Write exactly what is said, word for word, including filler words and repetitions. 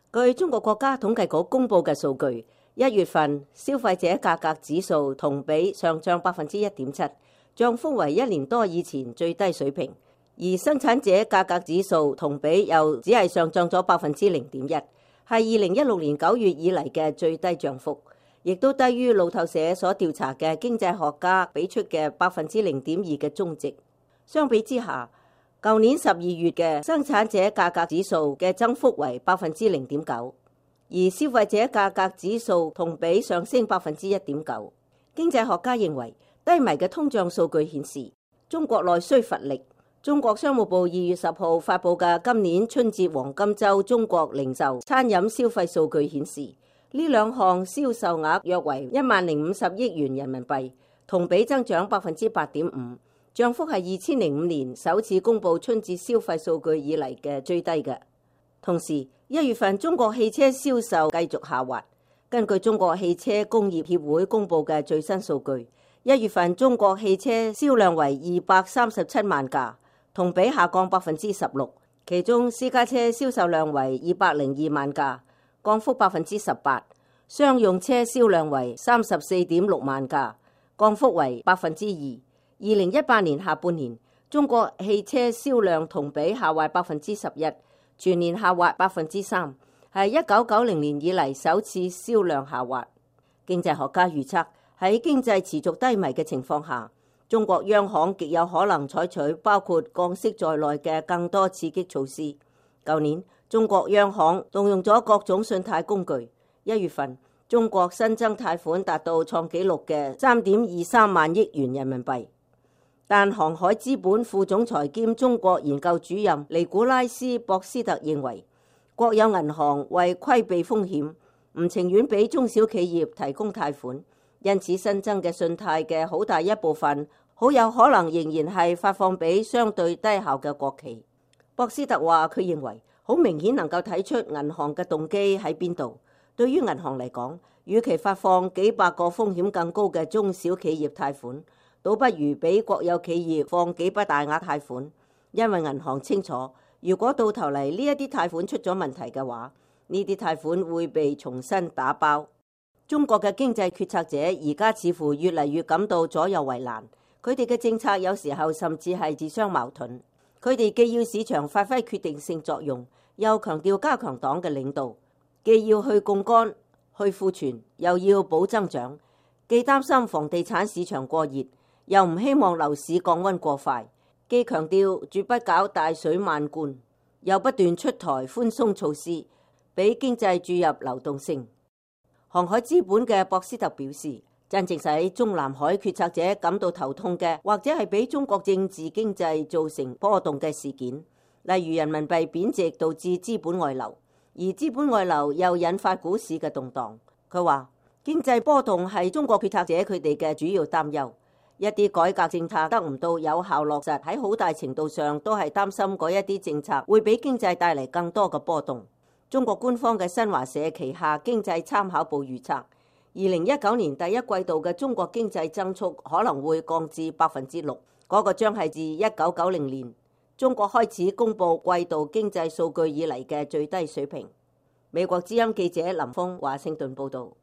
據中國國家統計局公布嘅數據，一月份消費者價格指數同比上漲百分之一點七，漲幅為一年多以前最低水平。而生產者價格指數同比又只係上漲咗百分之零點一，係二零一六年九月以嚟嘅最低漲幅，亦都低於路透社所調查嘅經濟學家俾出嘅百分之零點二嘅中值。相比之下，舊年十二月嘅生產者價格指數嘅增幅為百分之零點九，而消費者價格指數同比上升百分之一點九。經濟學家認為，低迷嘅通脹數據顯示中國內需乏力。中國商務部二月十號發布嘅今年春節黃金週中國零售、餐飲消費數據顯示，呢兩項銷售額約為一萬零五十億元人民幣，同比增長百分之八點五，漲幅係二千零五年首次公布春節消費數據以嚟嘅最低嘅。同時，一月份中國汽車銷售繼續下滑。根據中國汽車工業協會公布嘅最新數據，一月份中國汽車銷量為二百三十七萬架，同比下降百分之十六，其中私家車銷售量為二百零二萬架，降幅百分之十八；商用車銷量為三十四點六萬架，降幅為百分之二。二零一八年下半年，中國汽車銷量同比下滑百分之十一，全年下滑百分之三，係一九九零年以嚟首次銷量下滑。經濟學家預測，喺經濟持續低迷嘅情況下，中國央行極有可能採取包括降息在內嘅更多刺激措施。舊年，中國央行動用咗各種信貸工具。一月份，中國新增貸款達到創紀錄嘅三點二三萬億元人民幣。但航海資本副總裁兼中國研究主任尼古拉斯博斯特認為，國有銀行為規避風險，唔情願俾中小企業提供貸款，因此新增嘅信貸嘅好大一部分，好有可能仍然係發放俾相對低效嘅國企。博斯特話，佢認為好明顯能夠睇出銀行嘅動機喺邊度。對於銀行嚟講，與其發放幾百個風險更高嘅中小企業貸款，倒不如俾國有企業放幾筆大額貸款，因為銀行清楚，如果到頭嚟呢一啲貸款出咗問題嘅話，呢啲貸款會被重新打包。中國嘅經濟決策者而家似乎越嚟越感到左右為難。佢哋嘅政策有時候甚至係自相矛盾，佢哋既要市場發揮決定性作用，又強調加強黨嘅領導，既要去槓桿、去庫存，又要保增長，既擔心房地產市場過熱，又唔希望樓市降溫過快，既強調絕不搞大水漫灌，又不斷出台寬鬆措施，俾經濟注入流動性。航海資本嘅博斯特表示，真正使中南海決策者感到頭痛嘅，或者係俾中國政治經濟造成波動嘅事件，例如人民幣貶值導致資本外流，而資本外流又引發股市嘅動盪。佢話經濟波動係中國決策者佢哋嘅主要擔憂，一啲改革政策得唔到有效落實，喺好大程度上都係擔心嗰一啲政策會俾經濟帶嚟更多嘅波動。中國官方嘅新華社旗下經濟參考報預測，二零一九年第一季度嘅中國經濟增速可能會降至百分之六，嗰個將係自一九九零年中國開始公布季度經濟數據以嚟嘅最低水平。美國之音記者林峰華盛頓報道。